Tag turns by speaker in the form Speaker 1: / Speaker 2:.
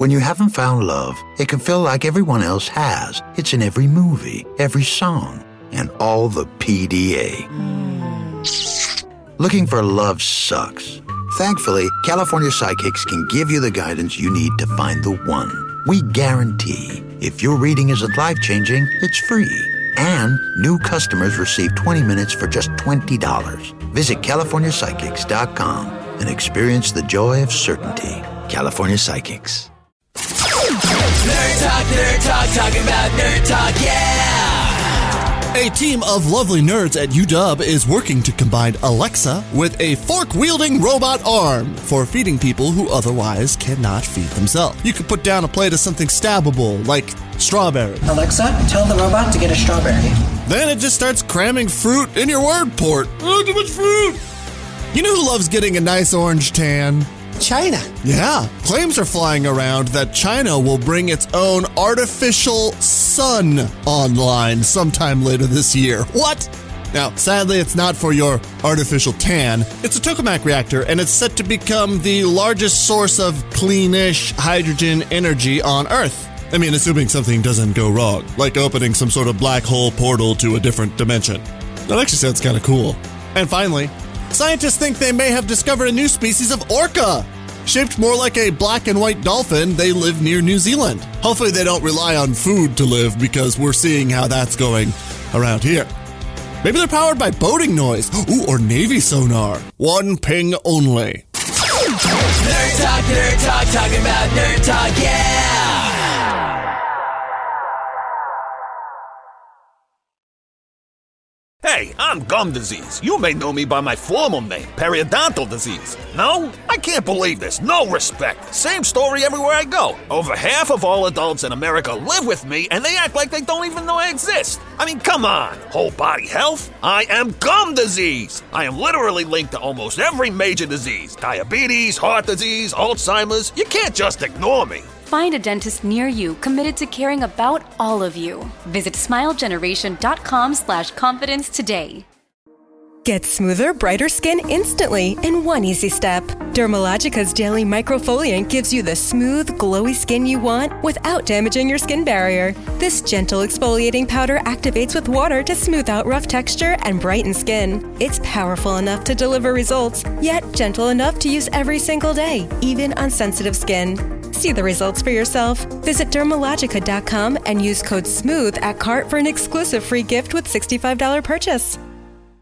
Speaker 1: When you haven't found love, it can feel like everyone else has. It's in every movie, every song, and all the PDA. Looking for love sucks. Thankfully, California Psychics can give you the guidance you need to find the one. We guarantee if your reading isn't life-changing, it's free. And new customers receive 20 minutes for just $20. Visit CaliforniaPsychics.com and experience the joy of certainty. California Psychics.
Speaker 2: Nerd Talk, talking about Nerd Talk, yeah!
Speaker 3: A team of lovely nerds at UW is working to combine Alexa with a fork-wielding robot arm for feeding people who otherwise cannot feed themselves. You can put down a plate of something stabbable, like strawberry.
Speaker 4: Alexa, tell the robot to get a strawberry.
Speaker 3: Then it just starts cramming fruit in your word port. Oh, too much fruit! You know who loves getting a nice orange tan?
Speaker 4: China.
Speaker 3: Yeah, claims are flying around that China will bring its own artificial sun online sometime later this year. What? Now, sadly, it's not for your artificial tan. It's a tokamak reactor, and it's set to become the largest source of cleanish hydrogen energy on Earth. I mean, assuming something doesn't go wrong, like opening some sort of black hole portal to a different dimension. That actually sounds kind of cool. And finally, scientists think they may have discovered a new species of orca. Shaped more like a black and white dolphin, they live near New Zealand. Hopefully they don't rely on food to live, because we're seeing how that's going around here. Maybe they're powered by boating noise. Ooh, or Navy sonar. One ping only.
Speaker 2: Nerd Talk, talking about Nerd Talk, yeah!
Speaker 5: Hey, I'm gum disease. You may know me by my formal name, periodontal disease. No? I can't believe this. No respect. Same story everywhere I go. Over half of all adults in America live with me, and they act like they don't even know I exist. I mean, come on. Whole body health? I am gum disease. I am literally linked to almost every major disease. Diabetes, heart disease, Alzheimer's. You can't just ignore me.
Speaker 6: Find a dentist near you committed to caring about all of you. Visit smilegeneration.com/confidence today.
Speaker 7: Get smoother, brighter skin instantly in one easy step. Dermalogica's daily microfoliant gives you the smooth, glowy skin you want without damaging your skin barrier. This gentle exfoliating powder activates with water to smooth out rough texture and brighten skin. It's powerful enough to deliver results, yet gentle enough to use every single day, even on sensitive skin. See the results for yourself. Visit Dermalogica.com and use code SMOOTH at cart for an exclusive free gift with $65 purchase.